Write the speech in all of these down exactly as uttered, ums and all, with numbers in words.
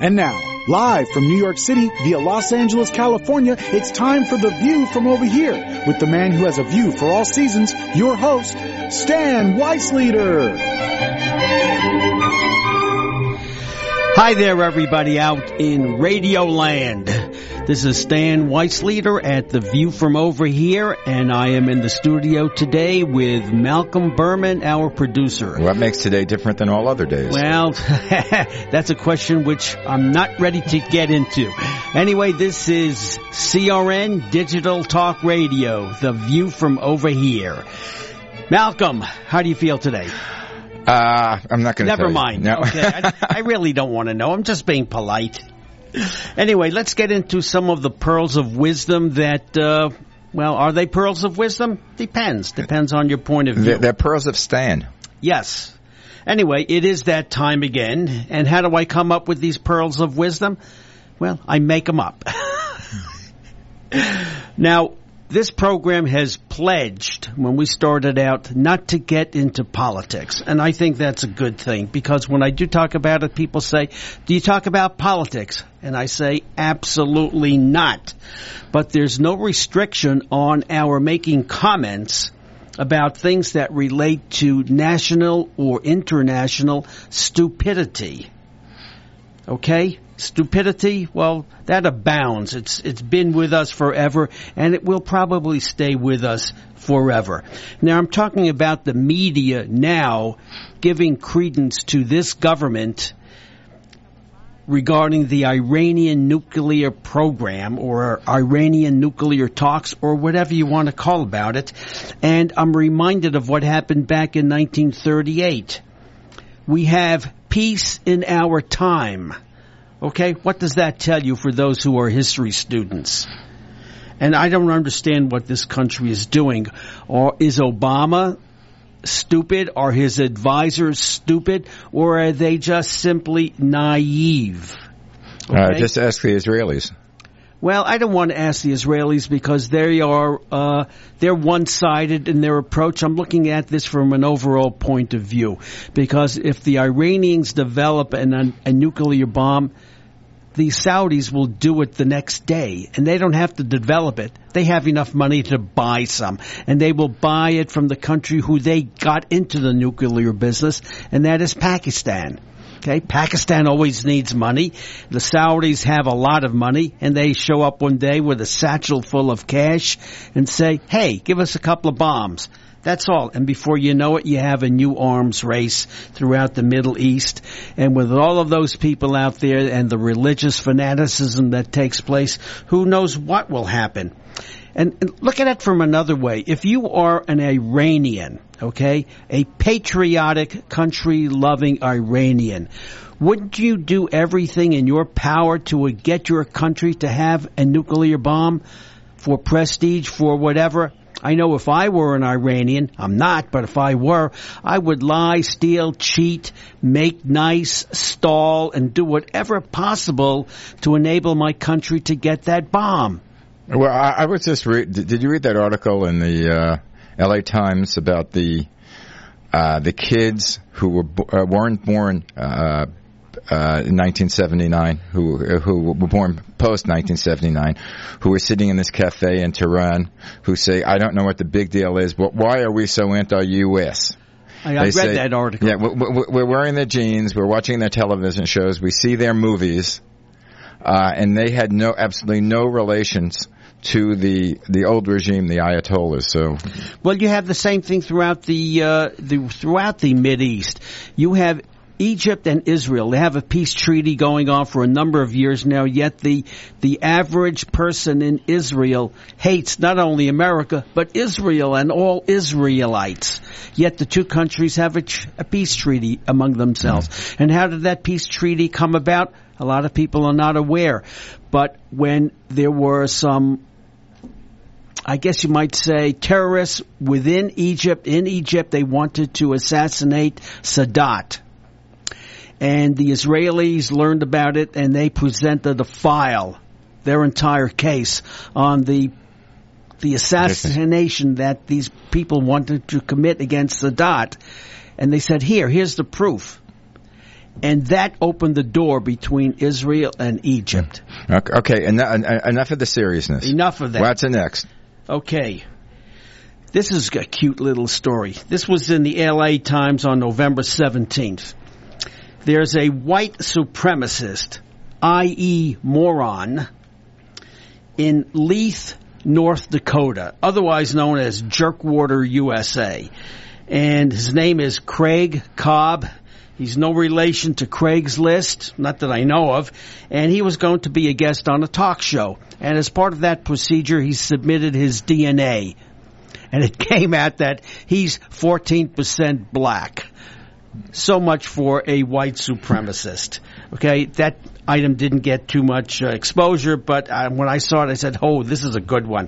And now, live from New York City via Los Angeles, California, it's time for The View from Over Here with the man who has a view for all seasons, your host, Stan Weisleder. Hi there, everybody out in Radio Land. This is Stan Weisleder at The View from Over Here, and I am in the studio today with Malcolm Berman, our producer. What makes today different than all other days? Well, that's a question which I'm not ready to get into. Anyway, this is C R N Digital Talk Radio, The View from Over Here. Malcolm, how do you feel today? Uh, I'm not going to Never mind. No. Okay, I, I really don't want to know. I'm just being polite. Anyway, let's get into some of the pearls of wisdom that, uh, well, are they pearls of wisdom? Depends. Depends on your point of view. They're, they're pearls of Stan. Yes. Anyway, it is that time again. And how do I come up with these pearls of wisdom? Well, I make them up. Now, this program has pledged, when we started out, not to get into politics. And I think that's a good thing, because when I do talk about it, people say, do you talk about politics? And I say, absolutely not. But there's no restriction on our making comments about things that relate to national or international stupidity. Okay? Stupidity, well, that abounds. It's it's been with us forever, and it will probably stay with us forever. Now, I'm talking about the media now giving credence to this government regarding the Iranian nuclear program or Iranian nuclear talks or whatever you want to call about it. And I'm reminded of what happened back in nineteen thirty-eight. We have peace in our time. Okay, what does that tell you for those who are history students? And I don't understand what this country is doing. Or is Obama stupid? Are his advisors stupid? Or are they just simply naive? Okay? Uh, just ask the Israelis. Well, I don't want to ask the Israelis because they are uh, they're one-sided in their approach. I'm looking at this from an overall point of view, because if the Iranians develop an, a nuclear bomb, the Saudis will do it the next day, and they don't have to develop it. They have enough money to buy some, and they will buy it from the country who they got into the nuclear business, and that is Pakistan. Okay, Pakistan always needs money. The Saudis have a lot of money, and they show up one day with a satchel full of cash and say, hey, give us a couple of bombs. That's all. And before you know it, you have a new arms race throughout the Middle East. And with all of those people out there and the religious fanaticism that takes place, who knows what will happen? And, and look at it from another way. If you are an Iranian, okay, a patriotic, country-loving Iranian, wouldn't you do everything in your power to get your country to have a nuclear bomb for prestige, for whatever? I know if I were an Iranian, I'm not, but if I were, I would lie, steal, cheat, make nice, stall, and do whatever possible to enable my country to get that bomb. Well, I, I was just read. Did you read that article in the uh, L A Times about the uh, the kids who were uh, weren't born uh, uh, in nineteen seventy-nine, who who were born post nineteen seventy-nine, who were sitting in this cafe in Tehran, who say, "I don't know what the big deal is, but why are we so anti-U S?" I, I read say, that article. Yeah, we're, we're wearing their jeans, we're watching their television shows, we see their movies, uh, and they had no absolutely no relations to the the old regime, the Ayatollahs. So, well, you have the same thing throughout the uh, the throughout the Mideast. You have Egypt and Israel. They have a peace treaty going on for a number of years now, yet the the average person in Israel hates not only America, but Israel and all Israelites. Yet the two countries have a, tr- a peace treaty among themselves. Mm-hmm. And how did that peace treaty come about? A lot of people are not aware. But when there were some, I guess you might say, terrorists within Egypt, in Egypt, they wanted to assassinate Sadat. And the Israelis learned about it, and they presented a file, their entire case, on the the assassination that these people wanted to commit against Sadat. And they said, here, here's the proof. And that opened the door between Israel and Egypt. Okay, okay en- en- enough of the seriousness. Enough of that. What's next? Okay. This is a cute little story. This was in the L A Times on November seventeenth. There's a white supremacist, that is moron, in Leith, North Dakota, otherwise known as Jerkwater, U S A. And his name is Craig Cobb. He's no relation to Craigslist, not that I know of, and he was going to be a guest on a talk show. And as part of that procedure, he submitted his D N A. And it came out that he's fourteen percent black. So much for a white supremacist. Okay, that item didn't get too much uh, exposure, but uh, when I saw it, I said, oh, this is a good one.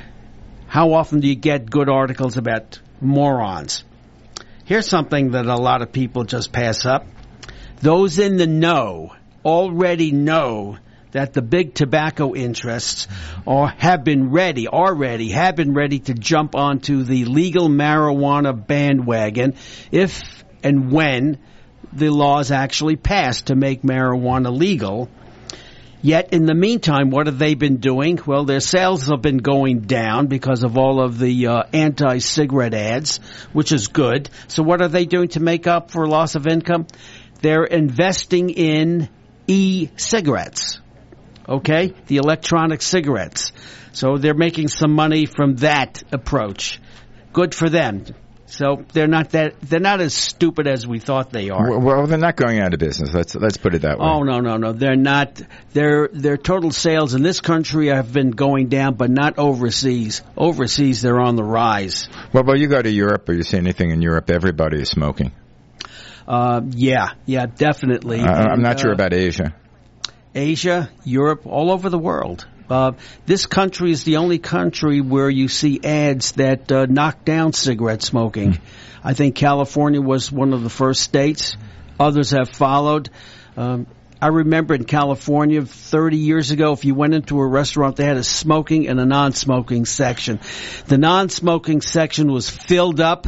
How often do you get good articles about morons? Here's something that a lot of people just pass up. Those in the know already know that the big tobacco interests are, have been ready, are ready, have been ready to jump onto the legal marijuana bandwagon if and when the laws actually pass to make marijuana legal. Yet, in the meantime, what have they been doing? Well, their sales have been going down because of all of the uh, anti-cigarette ads, which is good. So what are they doing to make up for loss of income? They're investing in e-cigarettes, okay? The electronic cigarettes. So they're making some money from that approach. Good for them. So they're not that they're not as stupid as we thought they are. Well, they're not going out of business. Let's let's put it that way. Oh no no no, they're not. Their their total sales in this country have been going down, but not overseas. Overseas, they're on the rise. Well, well, you go to Europe or you see anything in Europe, everybody is smoking. Uh, yeah, yeah, definitely. Uh, and, I'm not uh, sure about Asia. Asia, Europe, all over the world. Uh, this country is the only country where you see ads that uh, knock down cigarette smoking. I think California was one of the first states. Others have followed. Um, I remember in California thirty years ago, if you went into a restaurant, they had a smoking and a non-smoking section. The non-smoking section was filled up,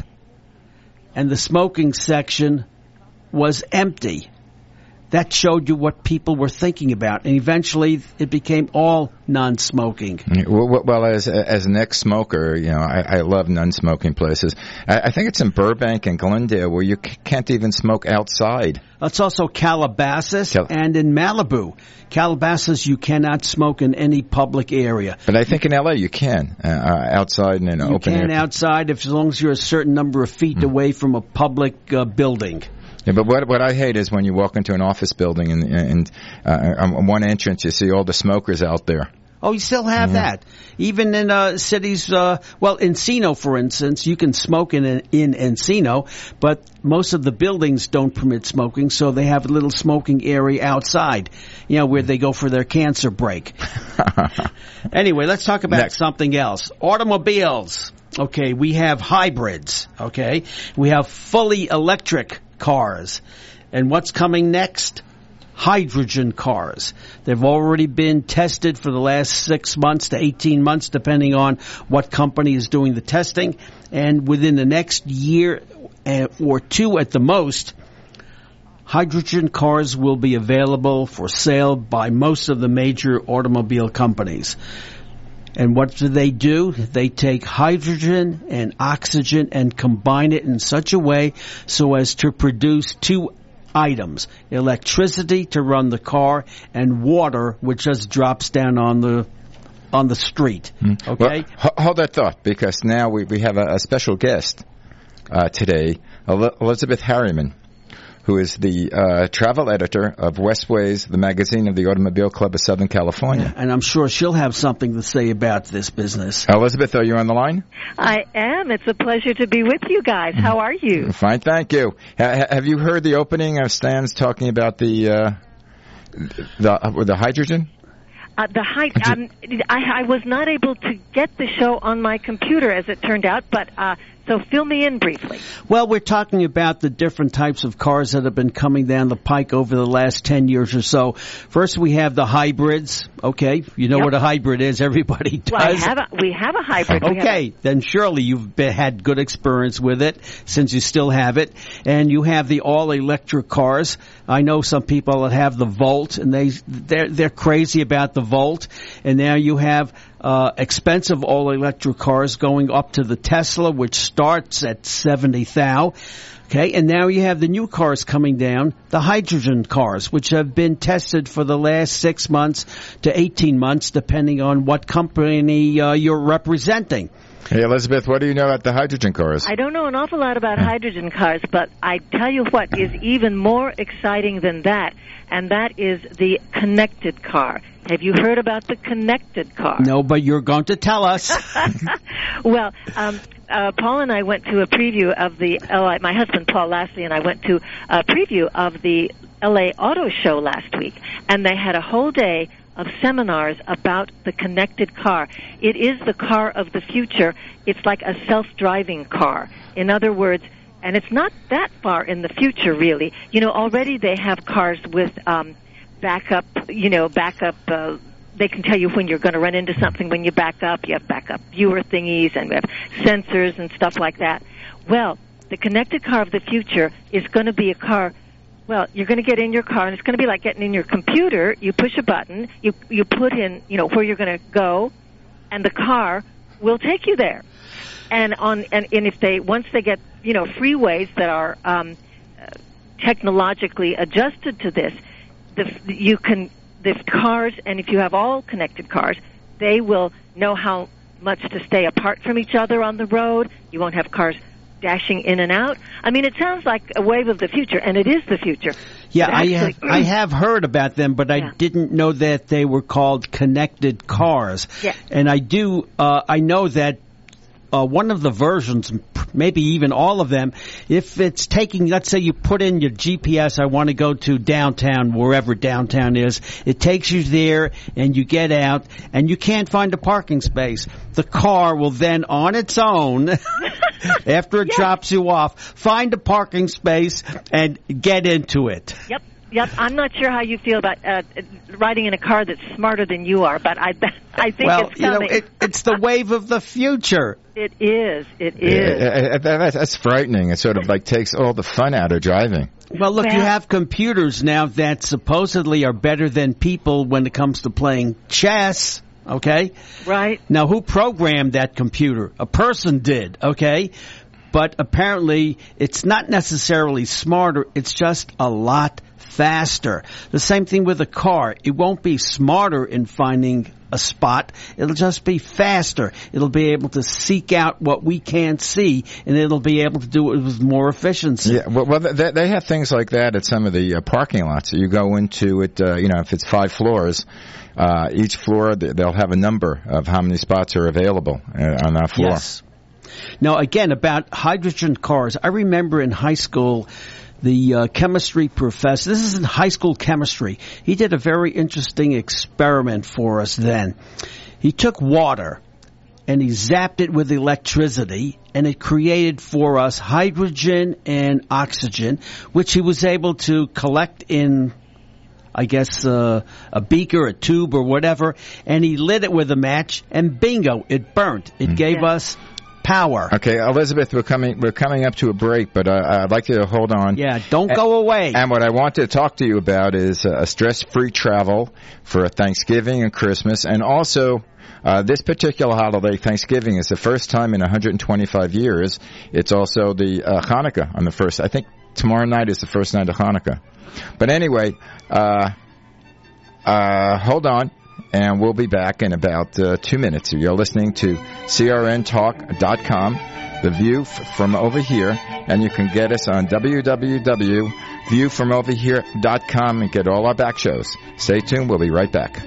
and the smoking section was empty. That showed you what people were thinking about, and eventually it became all non-smoking. Well, well as as an ex-smoker, you know, I, I love non-smoking places. I, I think it's in Burbank and Glendale where you c- can't even smoke outside. It's also Calabasas Cal- and in Malibu. Calabasas, you cannot smoke in any public area. But I think in L A you can, uh, outside and in an you open area. You air. can outside if, as long as you're a certain number of feet mm. away from a public uh, building. Yeah, but what what I hate is when you walk into an office building and, and uh, on one entrance you see all the smokers out there. Oh, you still have mm-hmm. that. Even in uh, cities, uh, well, Encino, for instance, you can smoke in in Encino, but most of the buildings don't permit smoking, so they have a little smoking area outside, you know, where they go for their cancer break. Anyway, let's talk about Next. something else. Automobiles. Okay, we have hybrids, okay? We have fully electric cars. And what's coming next? Hydrogen cars. They've already been tested for the last six months to eighteen months, depending on what company is doing the testing. And within the next year or two at the most, hydrogen cars will be available for sale by most of the major automobile companies. And what do they do? They take hydrogen and oxygen and combine it in such a way so as to produce two items: electricity to run the car and water, which just drops down on the on the street. Mm. Okay? Well, hold that thought, because now we, we have a, a special guest uh, today, Elizabeth Harriman, who is the uh, travel editor of Westways, the magazine of the Automobile Club of Southern California. Yeah, and I'm sure she'll have something to say about this business. Elizabeth, are you on the line? I am. It's a pleasure to be with you guys. How are you? Fine, thank you. Ha- have you heard the opening of Stan's talking about the uh, the uh, the hydrogen? Uh, the height. Um, I, I was not able to get the show on my computer, as it turned out, but uh, So fill me in briefly. Well, we're talking about the different types of cars that have been coming down the pike over the last ten years or so. First, we have the hybrids. Okay, you know Yep. what a hybrid is. Everybody does. Well, I have a, we have a hybrid. We have Okay, then surely you've been, had good experience with it, since you still have it. And you have the all-electric cars. I know some people that have the Volt, and they they're they're crazy about the Volt. And now you have uh expensive all-electric cars going up to the Tesla, which starts at seventy thousand. Okay, and now you have the new cars coming down, the hydrogen cars, which have been tested for the last six months to eighteen months, depending on what company uh, you're representing. Hey, Elizabeth, what do you know about the hydrogen cars? I don't know an awful lot about hydrogen cars, but I tell you what is even more exciting than that, and that is the connected car. Have you heard about the connected car? No, but you're going to tell us. Well, um, uh, Paul and I went to a preview of the L A, my husband Paul Lastly and I went to a preview of the L A Auto Show last week, and they had a whole day of seminars about the connected car. It is the car of the future. It's like a self-driving car. In other words, and it's not that far in the future, really. You know, already they have cars with um, backup, you know, backup, uh, they can tell you when you're going to run into something when you back up. You have backup viewer thingies, and we have sensors and stuff like that. Well, the connected car of the future is going to be a car. Well, you're going to get in your car, and it's going to be like getting in your computer. You push a button, you you put in, you know, where you're going to go, and the car will take you there. And on and, and if they once they get, you know, freeways that are um, technologically adjusted to this, the you can the cars, and if you have all connected cars, they will know how much to stay apart from each other on the road. You won't have cars dashing in and out. I mean, it sounds like a wave of the future, and it is the future. Yeah, Actually, I have, I have heard about them, but I Yeah. didn't know that they were called connected cars. Yeah. And I do, uh, I know that uh, one of the versions, maybe even all of them, if it's taking, let's say you put in your G P S, I want to go to downtown, wherever downtown is, it takes you there, and you get out, and you can't find a parking space. The car will then, on its own, after it Yes. drops you off, find a parking space and get into it. Yep, yep. I'm not sure how you feel about uh, riding in a car that's smarter than you are, but I, I think Well, it's you know, coming. it, it's the wave of the future. It is. It is. Yeah, that- that's frightening. It sort of like takes all the fun out of driving. Well, look, you Well- have computers now that supposedly are better than people when it comes to playing chess. Okay? Right. Now, who programmed that computer? A person did, okay? But apparently, it's not necessarily smarter, it's just a lot faster. The same thing with a car. It won't be smarter in finding a spot. It'll just be faster. It'll be able to seek out what we can't see, and it'll be able to do it with more efficiency. Yeah, well, well they, they have things like that at some of the uh, parking lots. You go into it, uh, you know, if it's five floors, uh, each floor they'll have a number of how many spots are available uh, on that floor. Yes. Now, again, about hydrogen cars, I remember in high school, the uh, chemistry professor, this is in high school chemistry, he did a very interesting experiment for us then. He took water and he zapped it with electricity, and it created for us hydrogen and oxygen, which he was able to collect in, I guess, uh, a beaker, a tube, or whatever, and he lit it with a match, and bingo, it burnt. It mm. gave yeah. us power. Okay, Elizabeth, we're coming we're coming up to a break, but uh, I'd like you to hold on. Yeah, don't and, go away. And what I want to talk to you about is uh, stress-free travel for Thanksgiving and Christmas, and also uh, this particular holiday, Thanksgiving, is the first time in one hundred twenty-five years. It's also the uh, Hanukkah on the first. I think tomorrow night is the first night of Hanukkah. But anyway, uh, uh, hold on. And we'll be back in about uh, two minutes. You're listening to C R N talk dot com, The View f- from Over Here, and you can get us on w w w dot view from over here dot com and get all our back shows. Stay tuned. We'll be right back.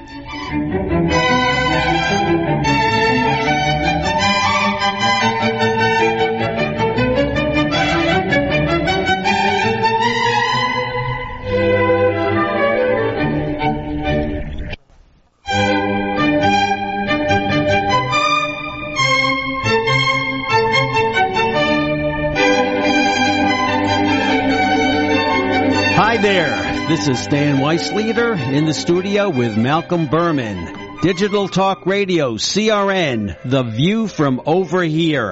Hi there, this is Stan Weissleader in the studio with Malcolm Berman. Digital Talk Radio, C R N, The View from Over Here.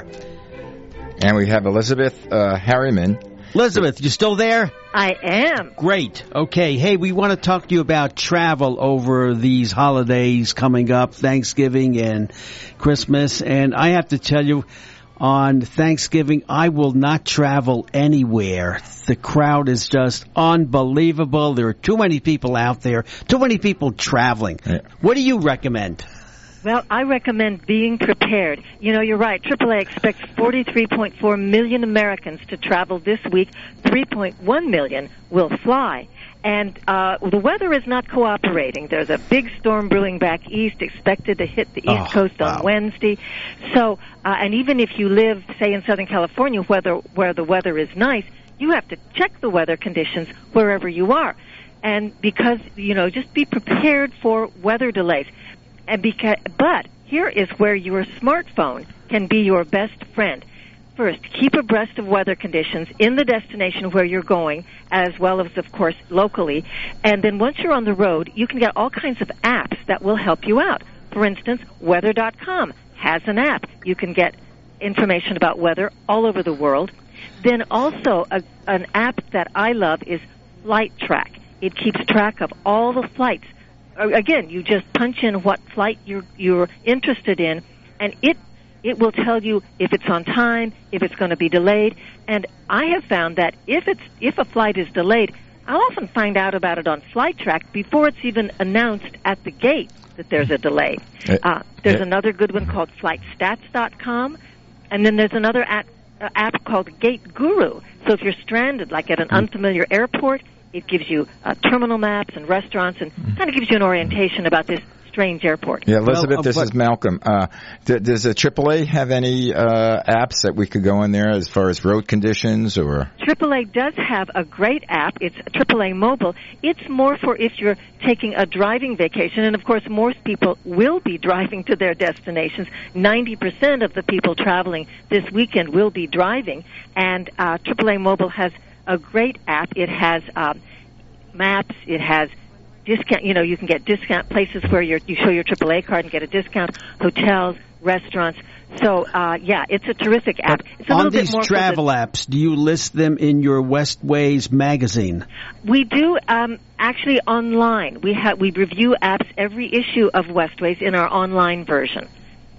And we have Elizabeth uh, Harriman. Elizabeth, you still there? I am. Great. Okay, hey, we want to talk to you about travel over these holidays coming up, Thanksgiving and Christmas. And I have to tell you, on Thanksgiving, I will not travel anywhere. The crowd is just unbelievable. There are too many people out there, too many people traveling. Yeah. What do you recommend? Well, I recommend being prepared. You know, you're right. triple A expects forty-three point four million Americans to travel this week. three point one million will fly. And uh, the weather is not cooperating. There's a big storm brewing back east, expected to hit the East oh, Coast on wow. Wednesday. So, uh, and even if you live, say, in Southern California, whether, where the weather is nice, you have to check the weather conditions wherever you are. And because, you know, just be prepared for weather delays. And because, but here is where your smartphone can be your best friend. First, keep abreast of weather conditions in the destination where you're going, as well as, of course, locally. And then once you're on the road, you can get all kinds of apps that will help you out. For instance, weather dot com has an app. You can get information about weather all over the world. Then also, a, an app that I love is Flight Track. It keeps track of all the flights. Again, you just punch in what flight you're, you're interested in, and it It will tell you if it's on time, if it's going to be delayed. And I have found that if it's if a flight is delayed, I'll often find out about it on Flight Track before it's even announced at the gate that there's a delay. Uh, there's another good one called flight stats dot com. And then there's another app, uh, app called Gate Guru. So if you're stranded, like at an unfamiliar airport, it gives you uh, terminal maps and restaurants and kind of gives you an orientation about this strange airport. Yeah, Elizabeth, well, uh, this is Malcolm. Uh, d- does the triple A have any uh, apps that we could go in there as far as road conditions or? triple A does have a great app. It's triple A Mobile. It's more for if you're taking a driving vacation, and of course most people will be driving to their destinations. ninety percent of the people traveling this weekend will be driving, and uh, triple A Mobile has a great app. It has um, maps. It has discount, you know, you can get discount places where you're, you show your triple A card and get a discount, hotels, restaurants. So, uh, yeah, it's a terrific app. It's a on little these bit more travel the, apps, do you list them in your Westways magazine? We do, um, actually online. We have, we review apps every issue of Westways in our online version.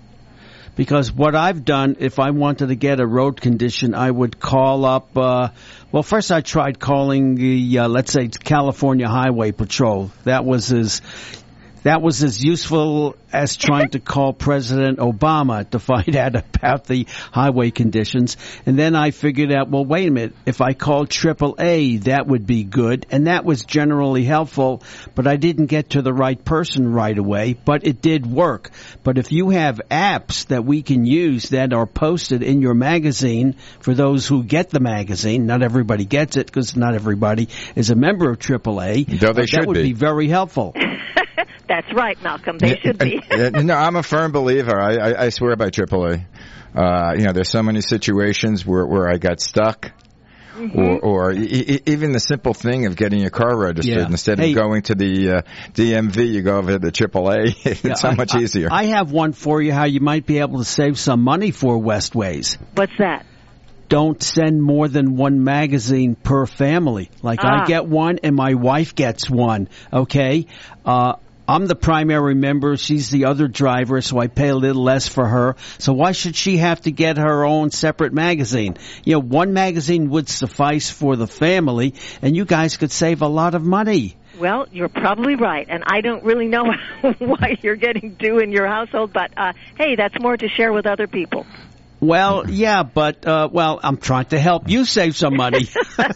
Because what I've done, if I wanted to get a road condition, I would call up, uh, well, first I tried calling the, uh, let's say, California Highway Patrol. That was as, that was as useful as trying to call President Obama to find out about the highway conditions. And then I figured out, well, wait a minute, if I called triple A, that would be good. And that was generally helpful, but I didn't get to the right person right away, but it did work. But if you have apps that we can use that are posted in your magazine for those who get the magazine, not everybody gets it because not everybody is a member of triple A, Though they that should would be. be very helpful. That's right, Malcolm. They should be. No, I'm a firm believer. I, I, I swear by triple A. Uh, you know, there's so many situations where, where I got stuck. Mm-hmm. Or, or e- even the simple thing of getting your car registered yeah. instead hey, of going to the uh, D M V, you go over to the triple A. It's yeah, so I, much easier. I have one for you how you might be able to save some money for Westways. What's that? Don't send more than one magazine per family. Like ah. I get one and my wife gets one. Okay? Uh, I'm the primary member. She's the other driver, so I pay a little less for her. So why should she have to get her own separate magazine? You know, one magazine would suffice for the family, and you guys could save a lot of money. Well, you're probably right, and I don't really know why you're getting two in your household, but uh, hey, that's more to share with other people. Well, yeah, but, uh, well, I'm trying to help you save some money.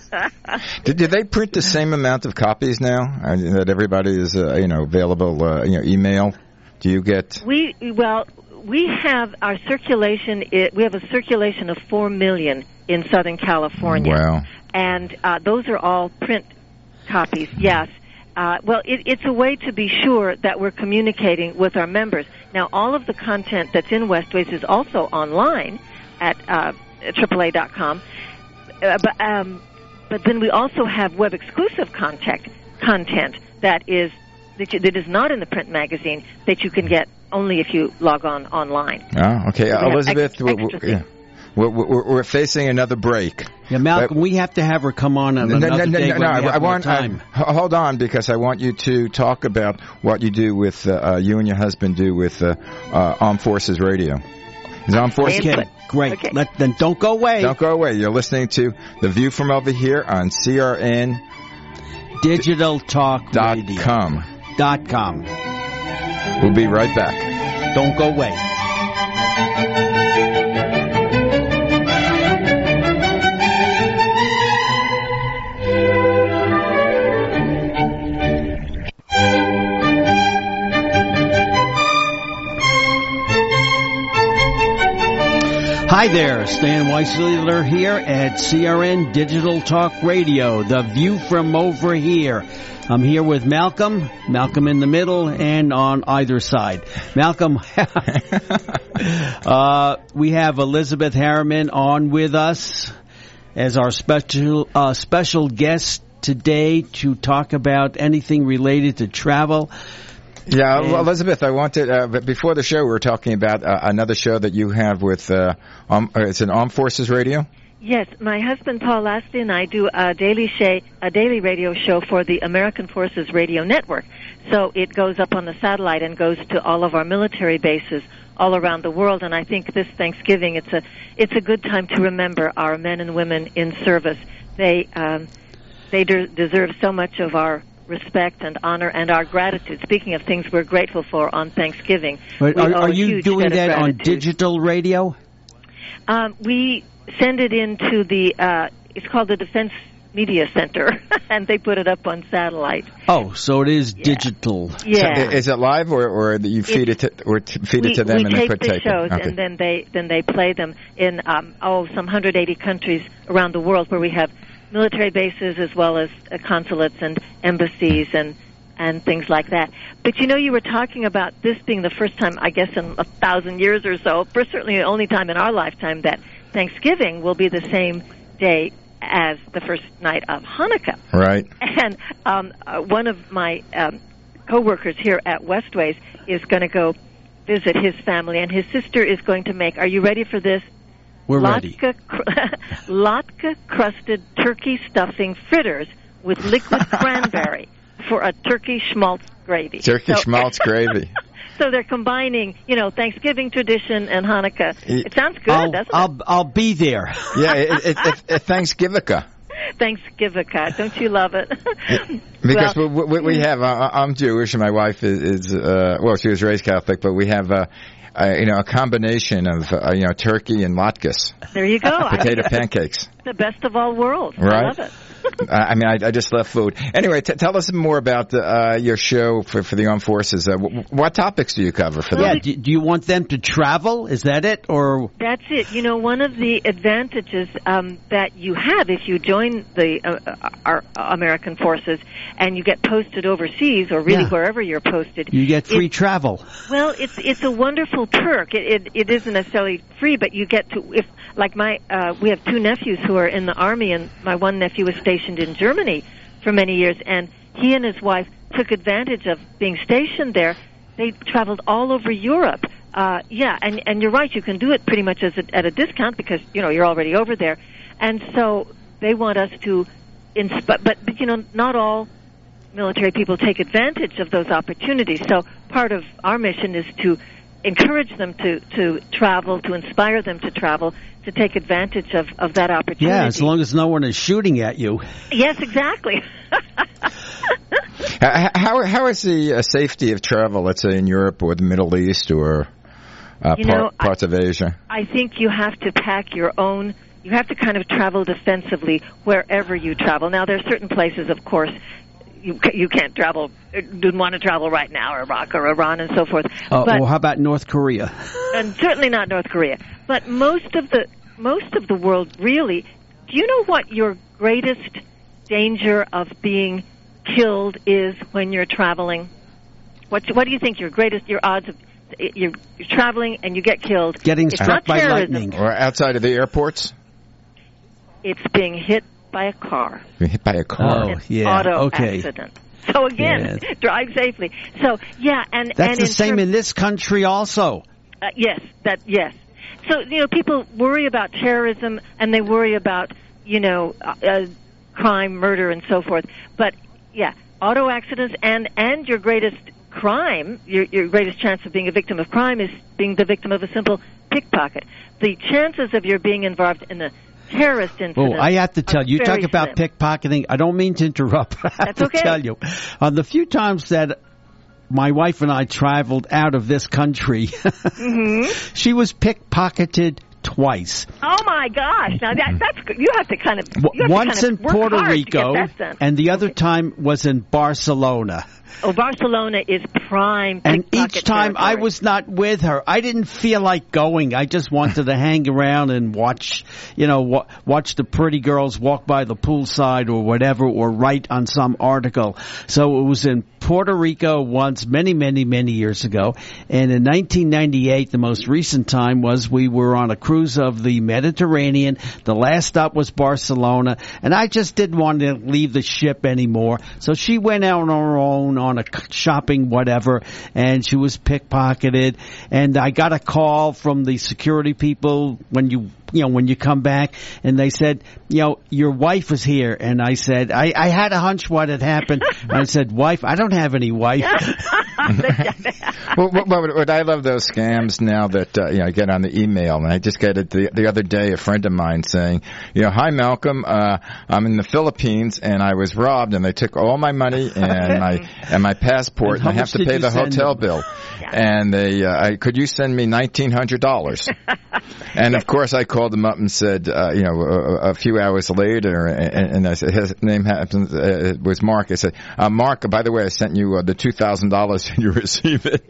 did, did they print the same amount of copies now uh, that everybody is, uh, you know, available, uh, you know, email? Do you get? We, well, we have our circulation, it, we have a circulation of four million in Southern California. Wow. And uh, those are all print copies, yes. Uh, well, it, it's a way to be sure that we're communicating with our members. Now, all of the content that's in Westways is also online at uh, triple A dot com. Uh, but um, but then we also have web exclusive content content that is that, you, that is not in the print magazine that you can get only if you log on online. Oh, okay, so uh, Elizabeth. Extra, extra we're, yeah. we're, we're, we're facing another break. Yeah, Malcolm, but, we have to have her come on on no, another no, no, day no, when no, we have I more want, time. I, hold on, because I want you to talk about what you do with uh, uh, you and your husband do with uh, uh, Armed Forces Radio. Is Armed Forces? Okay, great. Okay. Let, then don't go away. Don't go away. You're listening to The View from Over Here on C R N Digital Talk dot Radio. com. Dot com. We'll be right back. Don't go away. Hi there, Stan Weissler here at C R N Digital Talk Radio, The View from Over Here. I'm here with Malcolm, Malcolm in the middle, and on either side. Malcolm, uh, we have Elizabeth Harriman on with us as our special uh, special guest today to talk about anything related to travel. Yeah, well, Elizabeth, I wanted, uh, but before the show, we were talking about uh, another show that you have with, uh, um, it's an Armed Forces Radio? Yes, my husband Paul Lasty and I do a daily shay, a daily radio show for the American Forces Radio Network. So it goes up on the satellite and goes to all of our military bases all around the world. And I think this Thanksgiving, it's a it's a good time to remember our men and women in service. They um, they de- deserve so much of our respect and honor and our gratitude. Speaking of things we're grateful for on Thanksgiving, But we are, owe are a you huge doing debt of that on gratitude. digital radio? Um, we send it into the, uh, it's called the Defense Media Center, and they put it up on satellite. Oh, so it is Yeah. digital. Yeah. So, is it live, or, or you feed It's, it to, or t- feed we, it to them we and tape they put the tape shows, in? Okay. and then they then they play them in um, oh some one hundred eighty countries around the world where we have military bases as well as uh, consulates and embassies and and things like that. But you know, you were talking about this being the first time, I guess, in a thousand years or so, for certainly the only time in our lifetime that Thanksgiving will be the same day as the first night of Hanukkah. Right. And um, uh, one of my um, coworkers here at Westways is going to go visit his family, and his sister is going to make, are you ready for this? We're ready. Latke, cr- latke crusted turkey stuffing fritters with liquid cranberry for a turkey schmaltz gravy. Turkey So- schmaltz gravy. So they're combining, you know, Thanksgiving tradition and Hanukkah. Y- It sounds good, I'll, doesn't I'll, I'll be there. Yeah, it, it, it, it, Thanksgiving. it? Thanksgiving, don't you love it? Because Well, we, we, we have, uh, I'm Jewish and my wife is, is uh, well, she was raised Catholic, but we have, uh, uh, you know, a combination of, uh, you know, turkey and latkes, there you go. I potato mean, pancakes. the best of all worlds. I Right. love it. I mean, I, I just love food. Anyway, t- tell us more about uh, your show for, for the Armed Forces. Uh, w- what topics do you cover for Yeah, them? do, do you want them to travel? Is that it? Or That's it. You know, one of the advantages um, that you have if you join the uh, our American forces and you get posted overseas, or really Yeah. wherever you're posted, you get free it- travel? well, it's it's a wonderful perk. It, it it isn't necessarily free, but you get to, if like my uh, we have two nephews who are in the Army, and my one nephew was stationed in Germany for many years, and he and his wife took advantage of being stationed there. They traveled all over Europe. Uh, yeah, and and you're right. You can do it pretty much as a, at a discount because you know you're already over there, and so they want us to, insp- but, but you know not all military people take advantage of those opportunities. So part of our mission is to encourage them to, to travel, to inspire them to travel, to take advantage of, of that opportunity. Yeah, as long as no one is shooting at you. Yes, exactly. Uh, how how is the uh, safety of travel, let's say in Europe or the Middle East or uh, You part, know, I- parts of Asia? I think you have to pack your own, you have to kind of travel defensively wherever you travel. Now, there are certain places, of course, you ca- you can't travel, didn't want to travel right now, Iraq or Iran and so forth. Uh, but well, how about North Korea? and certainly not North Korea. But most of the most of the world really, do you know what your greatest danger of being killed is when you're traveling? What what do you think your greatest your odds of you're, you're traveling and you get killed? Getting It's struck not by terrorism. lightning. Or outside of the airports? It's being hit by a car. You're hit by a car. Oh, An yeah. auto Okay. accident. So again, Yeah. drive safely. So yeah, and That's and the in same terms- in this country also. Uh, yes, that yes. So you know, people worry about terrorism and they worry about you know uh, uh, crime, murder, and so forth. But yeah, auto accidents and and your greatest crime, your your greatest chance of being a victim of crime is being the victim of a simple pickpocket. The chances of your being involved in a terrorist incident. Oh, I have to tell are you, you talk very about slim. pickpocketing. I don't mean to interrupt. I have That's to okay. tell you, on the few times that my wife and I traveled out of this country, Mm-hmm. she was pickpocketed twice. Oh my gosh! Now that that's good. You have to kind of you have Once to kind in of work Puerto hard to Rico, get that done. and the other time was in Barcelona. Oh, Barcelona is prime. And pickpocket each time I territory. was not with her, I didn't feel like going. I just wanted to hang around and watch, you know, wa- watch the pretty girls walk by the poolside or whatever, or write on some article. So it was in Puerto Rico once, many, many, many years ago. And in nineteen ninety-eight, the most recent time was we were on a cruise of the Mediterranean. The last stop was Barcelona, and I just didn't want to leave the ship anymore. So she went out on her own on a shopping whatever, and she was pickpocketed. And I got a call from the security people when you you know when you come back, and they said, you know, your wife is here. And I said, I, I had a hunch what had happened. And I said, wife? I don't have any wife. well, what, what, what I love those scams now that uh, you know I get on the email, and I just got it the, the other day. A friend of mine saying, you know, hi Malcolm, uh, I'm in the Philippines and I was robbed, and they took all my money and my and my passport, And how and, I have much to did pay you the send hotel them? bill. And they, uh, I, could you send me nineteen hundred dollars? And of course, I called them up and said, uh, you know, a, a few hours later, and, and I said his name happens uh, was Mark. I said, uh, Mark, by the way, I sent you uh, the two thousand dollars. Did you receive it?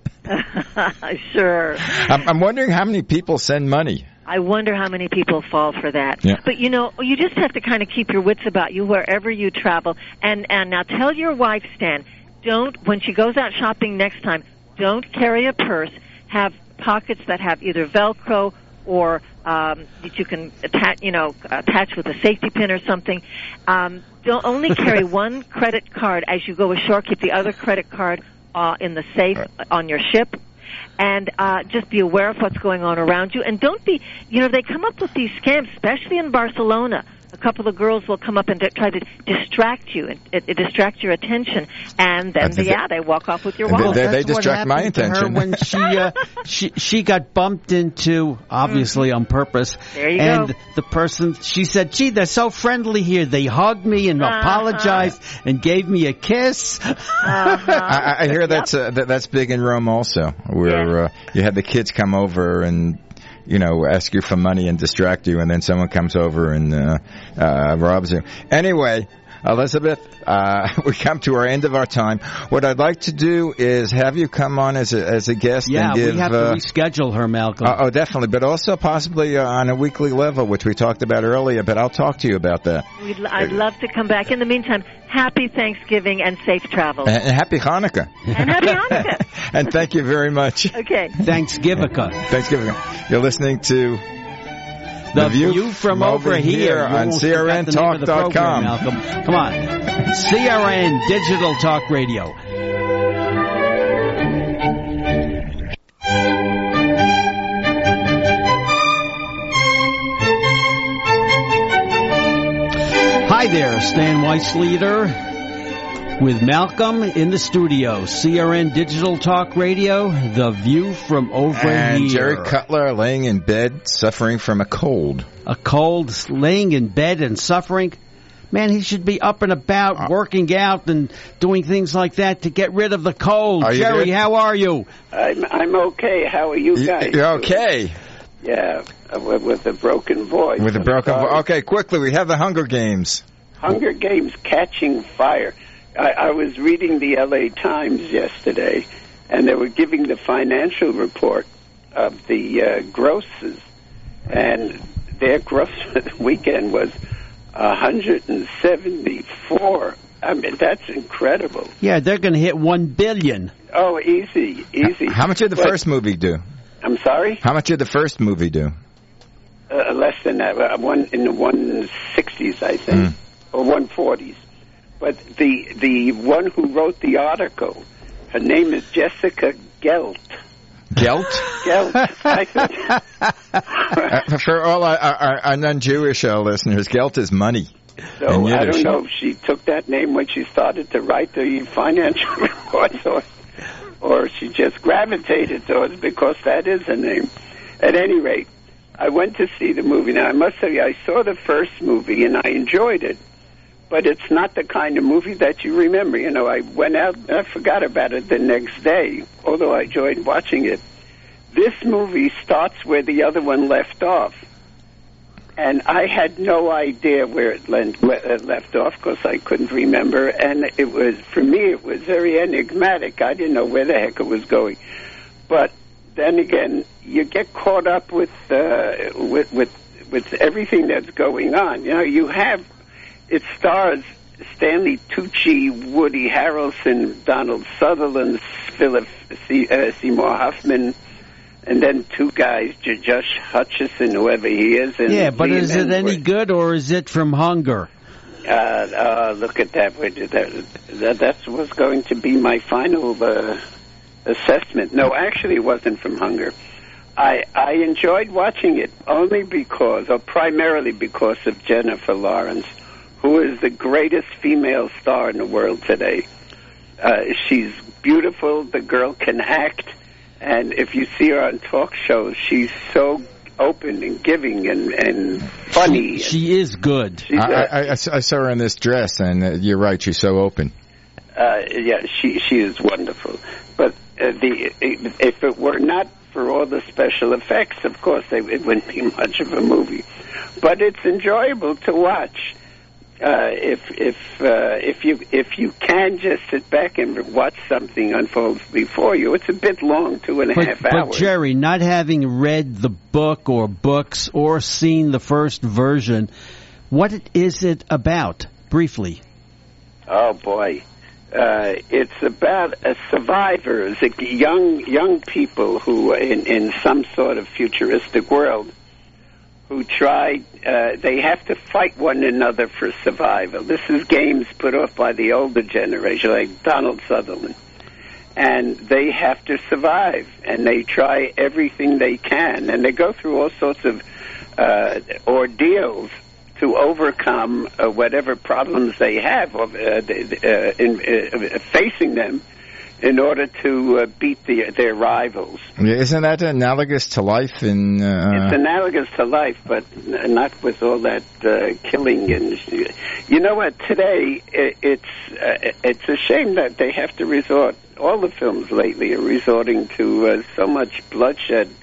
Sure. I'm, I'm wondering how many people send money. I wonder how many people fall for that. Yeah. But, you know, you just have to kind of keep your wits about you wherever you travel. And, and now tell your wife, Stan, don't, when she goes out shopping next time, don't carry a purse. Have pockets that have either Velcro or um, that you can attach, you know, attach with a safety pin or something. Um, don't only carry one credit card as you go ashore. Keep the other credit card uh, in the safe on your ship. And uh, just be aware of what's going on around you. And don't be, you know, they come up with these scams, especially in Barcelona. A couple of girls will come up and try to distract you, and it, it distract your attention, and then, They- yeah, they walk off with your They- wallet. they- That's what distract my happened to her attention. when she uh, she she got bumped into, obviously on purpose. There you and go. the person, she said, "Gee, they're so friendly here. They hugged me and Uh-huh. apologized and gave me a kiss." Uh-huh. I, I hear that's uh, that, that's big in Rome also, where uh, you had the kids come over and, you know, ask you for money and distract you, and then someone comes over and uh, uh, robs you. Anyway, Elizabeth, uh, we come to our end of our time. What I'd like to do is have you come on as a, as a guest Yeah, and give... we have uh, to reschedule her, Malcolm. uh, oh, definitely, but also possibly uh, on a weekly level, which we talked about earlier, but I'll talk to you about that. We'd, I'd love to come back. In the meantime, happy Thanksgiving and safe travels. And, and happy Hanukkah. And happy Hanukkah. And thank you very much. Okay. Thanksgiving. Thanksgiving. You're listening to The, The View View, from, from over, over here, here You on almost C R N forgot the name of the talk dot com. program, Malcolm. Come on. C R N Digital Talk Radio. Hi there, Stan Weissleader with Malcolm in the studio. C R N Digital Talk Radio, The View from over And here. Jerry Cutler laying in bed suffering from a cold. A cold, laying in bed and suffering. Man, he should be up and about, working out and doing things like that to get rid of the cold. Are you Jerry, there? how are you? I'm I'm okay. How are you guys? You're okay. Yeah, uh, with, with a broken voice. With a I'm broken sorry. vo- Okay, quickly, we have the Hunger Games. Hunger Games catching fire. I, I was reading the L A Times yesterday, and they were giving the financial report of the uh, grosses, and their gross for the weekend was one hundred seventy-four. I mean, that's incredible. Yeah, they're going to hit one billion. Oh, easy, easy. How much did the But- first movie do? I'm sorry? How much did the first movie do? Uh, less than that. Uh, one in the one sixties, I think. Mm. or one forties. But the the one who wrote the article, her name is Jessica Gelt. Gelt? Gelt. I said, uh, for all our, our, our non-Jewish uh, listeners, Gelt is money. So I don't know if she took that name when she started to write the financial reports, or, or she just gravitated towards it because that is a name. At any rate, I went to see the movie. Now, I must tell you, I saw the first movie, and I enjoyed it. But it's not the kind of movie that you remember. You know, I went out and I forgot about it the next day, although I enjoyed watching it. This movie starts where the other one left off. And I had no idea where it left off because I couldn't remember. And it was, for me, it was very enigmatic. I didn't know where the heck it was going. But then again, you get caught up with, uh, with, with, with everything that's going on. You know, you have, it stars Stanley Tucci, Woody Harrelson, Donald Sutherland, Philip C, uh, Seymour Hoffman, and then two guys, Josh Hutcherson, whoever he is. And yeah, but is it any good, or is it from Hunger? Uh, uh, look at that. That, that. That was going to be my final uh, assessment. No, actually it wasn't from Hunger. I, I enjoyed watching it only because, or primarily because of Jennifer Lawrence, who is the greatest female star in the world today. Uh, she's beautiful. The girl can act. And if you see her on talk shows, she's so open and giving and, and funny. She, she is good. I, I, I, I saw her in this dress, and uh, you're right, she's so open. Uh, yeah, she she is wonderful. But uh, the if it were not for all the special effects, of course, they, it wouldn't be much of a movie. But it's enjoyable to watch. Uh, if if uh, if you if you can just sit back and watch something unfold before you, it's a bit long, two and a but, half but hours. But Jerry, not having read the book or books or seen the first version, what is it about? Briefly. Oh boy, uh, it's about uh, survivors, uh, young young people who, in in some sort of futuristic world, who try, uh, they have to fight one another for survival. This is games put off by the older generation, like Donald Sutherland. And they have to survive, and they try everything they can, and they go through all sorts of uh, ordeals to overcome uh, whatever problems they have uh, uh, in, uh, facing them, in order to uh, beat the, their rivals. Yeah, isn't that analogous to life? In uh... It's analogous to life, but not with all that uh, killing. And you know what? Today, it, it's uh, it's a shame that they have to resort. All the films lately are resorting to uh, so much bloodshed.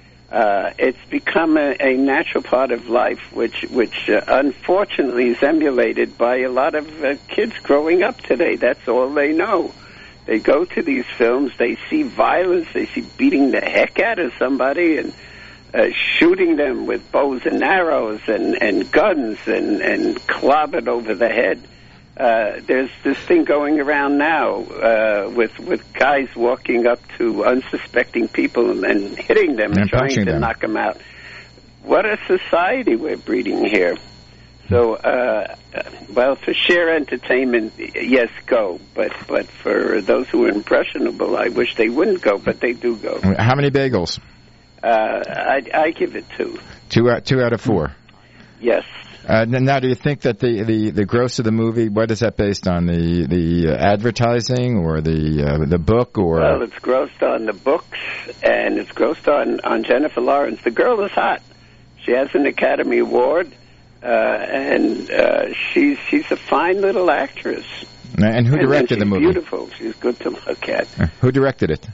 Uh, it's become a, a natural part of life, which which uh, unfortunately is emulated by a lot of uh, kids growing up today. That's all they know. They go to these films, they see violence, they see beating the heck out of somebody and uh, shooting them with bows and arrows and, and guns and, and clobbered over the head. Uh, there's this thing going around now uh, with with guys walking up to unsuspecting people and, and hitting them and, and trying to them. knock them out. What a society we're breeding here. So, uh, well, for sheer entertainment, yes, go. But but for those who are impressionable, I wish they wouldn't go, but they do go. How many bagels? Uh, I, I give it two. Two out, two out of four? Yes. Uh, now, do you think that the, the, the gross of the movie, what is that based on? The the uh, advertising or the uh, the book? Or Well, it's grossed on the books, and it's grossed on, on Jennifer Lawrence. The girl is hot. She has an Academy Award. Uh, and uh, she's she's a fine little actress. And who directed and the movie? Beautiful. She's good to look at. Uh, who directed it?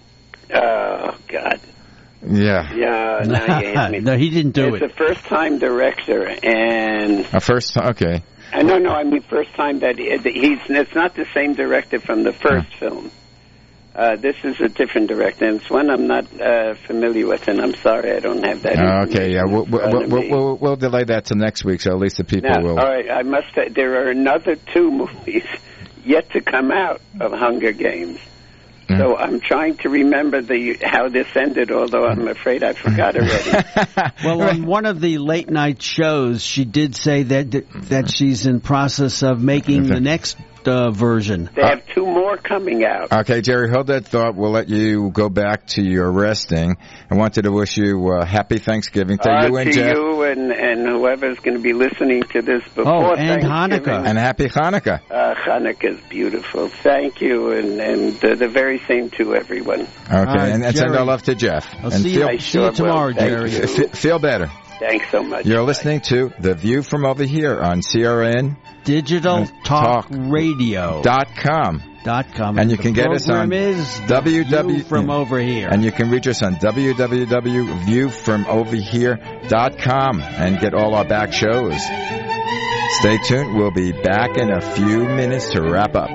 Oh God. Yeah. Yeah. Now you hate me. No, he didn't do it's it. It's a first-time director, and a first. Okay. I no, no. I mean, first time that he, he's. It's not the same director from the first oh. film. Uh, this is a different director, and it's one I'm not uh, familiar with, and I'm sorry I don't have that. Uh, okay, yeah, we'll we'll, we'll, we'll we'll delay that till next week, so at least the people now, will. All right, I must say, there are another two movies yet to come out of Hunger Games. Mm. So I'm trying to remember the how this ended, although I'm afraid I forgot already. Well, on one of the late night shows, she did say that that she's in process of making the next uh, version. They have two more coming out. Okay, Jerry, hold that thought. We'll let you go back to your resting. I wanted to wish you uh, happy Thanksgiving to uh, you and to Jeff. you and, and whoever's going to be listening to this before Oh, and Thanksgiving. Hanukkah. And happy Hanukkah. Uh, Hanukkah is beautiful. Thank you, and, and uh, the very same to everyone. Okay, right, and, and send Jerry. our love to Jeff. I'll and see feel, you, I see sure you will. tomorrow, Thank Jerry. you. f- feel better. Thanks so much. You're Bye. listening to The View from Over Here on C R N Digital Talk Talk Radio dot com. dot com. And you The can get us program on is W The W View from over here. And you can reach us on w w w dot view from over here dot com and get all our back shows. Stay tuned. We'll be back in a few minutes to wrap up.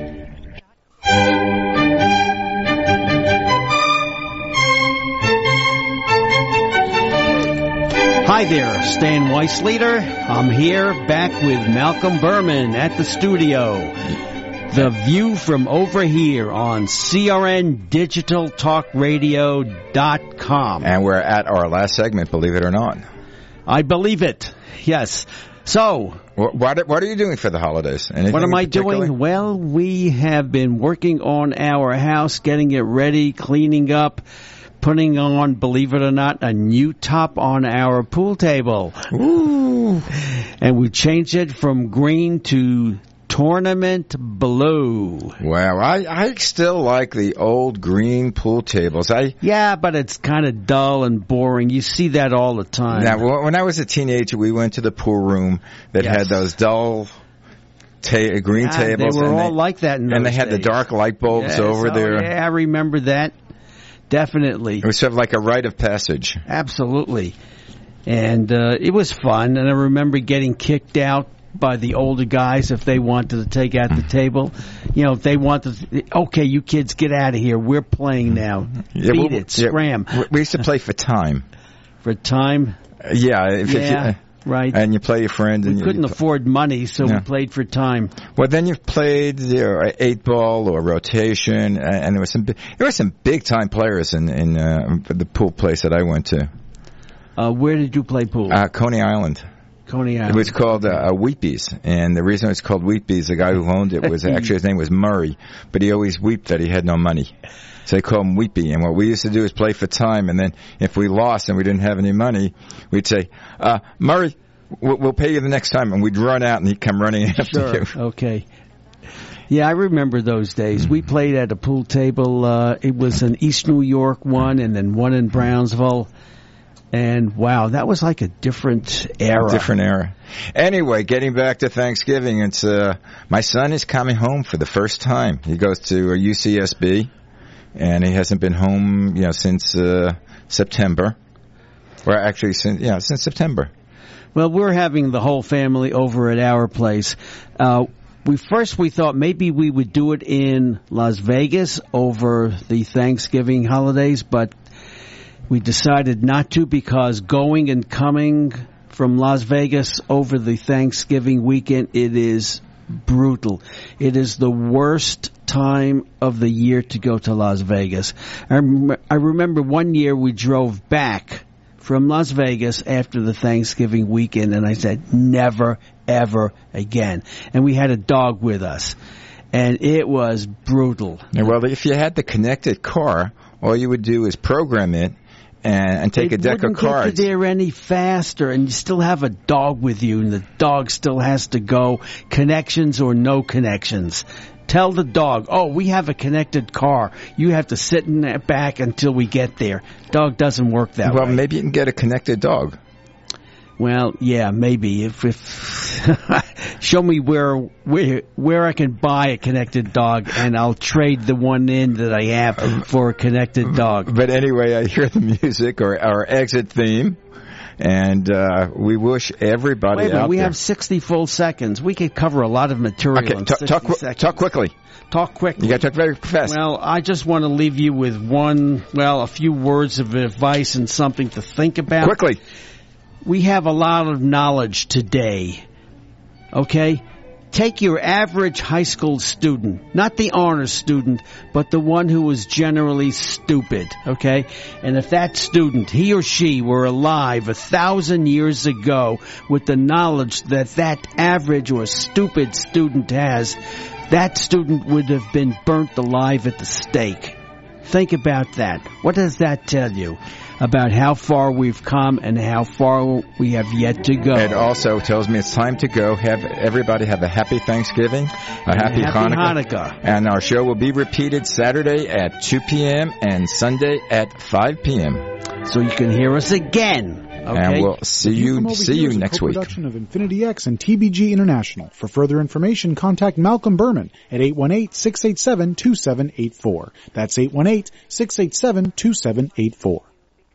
Hi there, Stan Weissleader. I'm here back with Malcolm Berman at the studio. The View from Over Here on C R N Digital Talk Radio dot com. And we're at our last segment, believe it or not. I believe it. Yes. So, What, what, what are you doing for the holidays? Anything what am in I particular? doing? Well, we have been working on our house, getting it ready, cleaning up, putting on, believe it or not, a new top on our pool table. Ooh. And we changed it from green to tournament blue. Wow, I, I still like the old green pool tables. I Yeah, but it's kind of dull and boring. You see that all the time. Now, wh- when I was a teenager, we went to the pool room that Yes. had those dull ta- green Yeah, tables. They were and all like that in And they those had the days. dark light bulbs Yes, over oh, there. Yeah, I remember that. Definitely. It was sort of like a rite of passage. Absolutely. And uh, it was fun. And I remember getting kicked out by the older guys if they wanted to take out the table. You know, if they wanted to, okay, you kids get out of here. We're playing now. Yeah, Beat we- it. yeah, Scram. we- We used to play for time. For time. Uh, Yeah, if, Yeah, if you, right. and you play your friend. We and you- couldn't you, afford money, so Yeah. we played for time. Well, then you've played you know, eight ball or rotation, and, and there was some bi- there were some big time players in in uh, the pool place that I went to, Uh, where did you play pool? uh, Coney Island. Coney It Island. was called uh, Weepies, and the reason it's called Weepies, the guy who owned it was actually his name was Murray, but he always weeped that he had no money, so they called him Weepy. And what we used to do is play for time, and then if we lost and we didn't have any money, we'd say, uh, "Murray, we'll, we'll pay you the next time," and we'd run out, and he'd come running after Sure. you. Okay. Yeah, I remember those days. We played at a pool table. Uh, it was an East New York one and then one in Brownsville. And wow, that was like a different era. Different era. Anyway, getting back to Thanksgiving, it's uh, my son is coming home for the first time. He goes to a U C S B, and he hasn't been home, you know, since uh, September. Or actually, since yeah, since September. Well, we're having the whole family over at our place. Uh, we first we thought maybe we would do it in Las Vegas over the Thanksgiving holidays, but we decided not to because going and coming from Las Vegas over the Thanksgiving weekend, it is brutal. It is the worst time of the year to go to Las Vegas. I, rem- I remember one year we drove back from Las Vegas after the Thanksgiving weekend, and I said, never, ever again. And we had a dog with us, and it was brutal. Yeah, well, if you had the connected car, all you would do is program it and, and take it a deck of wouldn't cards. get you there any faster, and you still have a dog with you, and the dog still has to go, connections or no connections. Tell the dog, oh, we have a connected car. You have to sit in the back until we get there. Dog doesn't work that well, way. maybe you can get a connected dog. Well, yeah, maybe. If, if show me where where where I can buy a connected dog, and I'll trade the one in that I have for a connected dog. But anyway, I hear the music or our exit theme, and uh, we wish everybody Wait a minute, out we there. have sixty full seconds. We could cover a lot of material Okay, in talk, sixty talk, qu- seconds. talk quickly. Talk quickly. You got to talk very fast. Well, I just want to leave you with one, well, a few words of advice and something to think about. Quickly. We have a lot of knowledge today, okay? Take your average high school student, not the honors student, but the one who was generally stupid, okay? And if that student, he or she, were alive a thousand years ago with the knowledge that that average or stupid student has, that student would have been burnt alive at the stake. Think about that. What does that tell you about how far we've come and how far we have yet to go? It also tells me it's time to go. Have everybody have a happy Thanksgiving, a happy, happy Hanukkah. Hanukkah. And our show will be repeated Saturday at two p.m. and Sunday at five p.m. So you can hear us again. Okay? And we'll see you see you next week. Production of Infinity X and T B G International. For further information, contact Malcolm Berman at eight one eight, six eight seven, two seven eight four. That's eight one eight, six eight seven, two seven eight four.